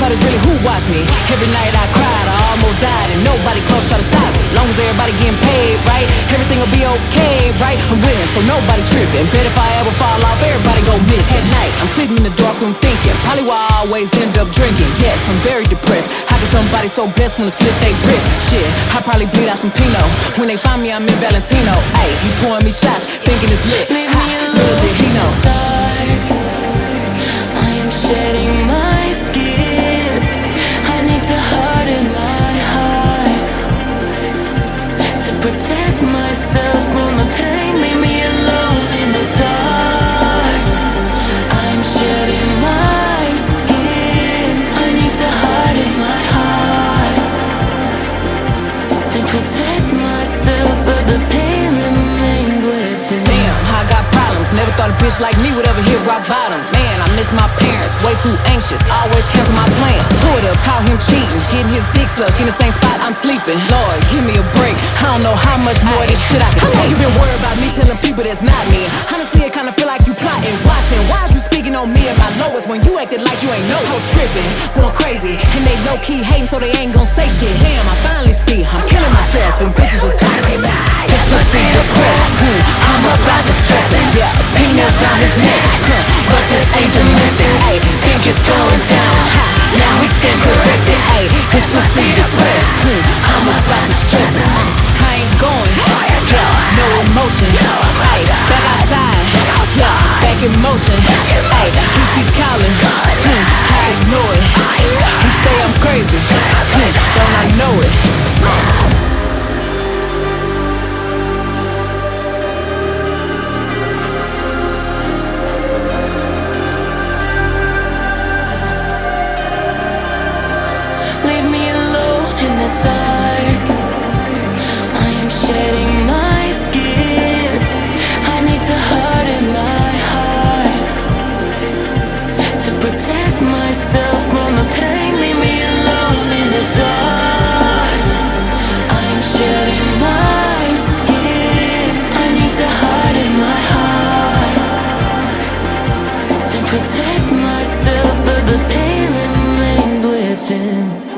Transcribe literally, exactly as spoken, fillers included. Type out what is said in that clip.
part is really who watched me. Every night I cried, I almost died, and nobody close tried to stop it. Long as everybody getting paid, right? Everything will be okay, right? I'm winning, so nobody tripping. Bet if I ever fall off, everybody gon' miss. At night, I'm sitting in the dark room thinking, probably why I always end up drinking. Yes, I'm very depressed. How can somebody so blessed wanna slip they wrist? Shit, I probably bleed out some Pinot. When they find me, I'm in Valentino. Ayy, he pouring me shots, thinking it's lit. Leave Ha, me alone. little did he know. Dark, I am shedding my skin. I need to harden my heart to protect myself from the pain. Leave me alone in the dark. I'm shedding my skin. I need to harden my heart to protect myself, but the pain remains within. Damn, I got problems. Never thought a bitch like me would ever hit rock bottom. Man, I miss my parents, way too anxious. Always cancel my plans. Pulled up, caught him cheating, getting his dick sucked in the same spot I'm sleeping. Lord, give me a break. I don't know how much more of this shit I can take. How long you been worried about me telling people that's not me? Honestly, I kinda feel like you plotting, watching. Why is you speaking on me at my lowest when you acted like you ain't know? I was tripping, going crazy, and they low key hating, so they ain't gon' say shit. Damn, I finally see I'm killing myself, and bitches will die to me now. This pussy depressed, hmm, I'm about to stress it. Yeah, peanuts round his neck, huh, but this ain't demented. Ayy, think it's going down, ha, now we stand corrected. Ayy, this pussy depressed, hmm, I'm about to stress it. I ain't going, yeah, no emotion. Ayy, back outside, yeah, back in motion. Ayy, he keep calling, hmm, I ignore it. He say I'm crazy, hmm, don't I know it? Leave me alone in the dark. I am shedding my skin. I need to harden my heart to protect myself from the pain. Leave me alone in the dark. I am shedding my skin. I need to harden my heart to protect myself, but the pain remains within.